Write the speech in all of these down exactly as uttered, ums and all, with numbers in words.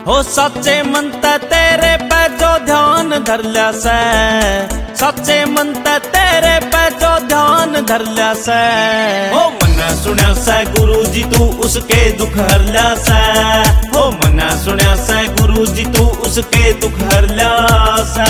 हो सच्चे मन ते तेरे पे जो ध्यान धर लिया से, सच्चे मन ते तेरे पे जो ध्यान धर लिया से। हो मना सुनिया से गुरु जी तू उसके दुख हर लिया से, हो मना सुनिया से गुरु जी तू उसके दुख हर लिया से।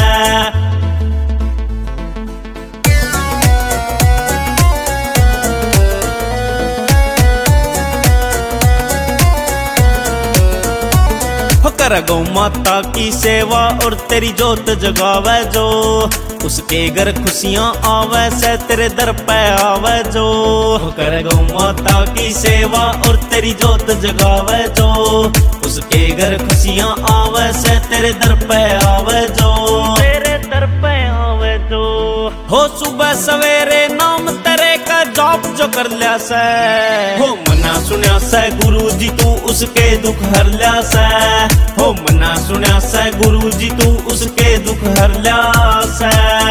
कर गौ माता की सेवा और तेरी जोत जगावे जो, उसके घर खुशियां आवे से तेरे दर पे आवे जो। कर गौ माता की सेवा और तेरी जोत जगावे जो, उसके घर खुशियां आवे से तेरे दर पे आवे जो, तेरे दर पे आवे जो। हो सुबह सवेरे नाम तेरे का जॉब जो कर लिया से, हो मना सुनिया से गुरु जी तू उसके दुख हर लिया से, हो मना सुनिया से गुरु जी तू उसके दुख हर लिया से।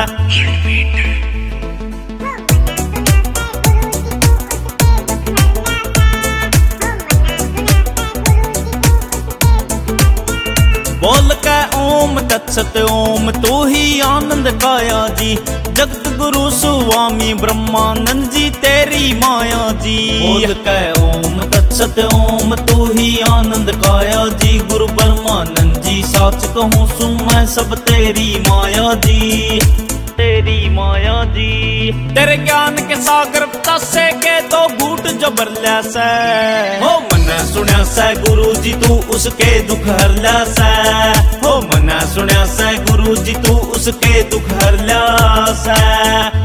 बोल के ओम तत्सत ओम तू ही आनंद काया जी, जगत गुरु स्वामी ब्रह्मानंद जी तेरी माया जी। बोल के ओम तत्सत ओम तू ही आनंद काया जी, गुरु ब्रह्मानंद जी साच कहूँ सुन मैं सब तेरी माया जी, तेरी माया जी। तेरे ज्ञान के सागर तसे के दो घूट जो भर लिया से, हो मना सुनिया से गुरु जी तू उसके दुख हर लिया से, हो मना सुनिया से गुरु जी तू उसके दुख हर लिया से।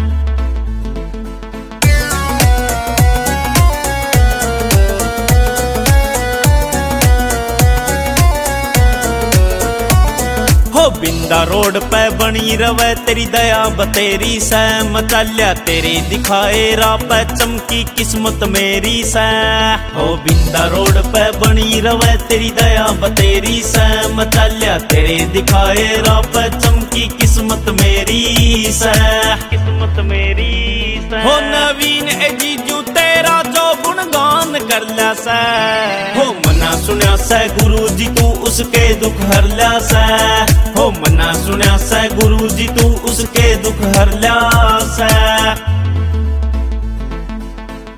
हो बिंदा रोड पे बनी रवे तेरी दया बतेरी से, मचालिया तेरी दिखाए राह पे चमकी किस्मत मेरी से। हो बिंदा रोड पे बनी रवे तेरी दया बतेरी से, मचालिया तेरे दिखाए राह पे चमकी किस्मत मेरी से, किस्मत मेरी से। हो नवीन ए जीजू तेरा जो गुणगान कर लिया से, हो मना सुनिया से गुरु जी तू उसके दुख हर लिया से, हो मना सुनिया से गुरु जी तू उसके दुख हर लिया से।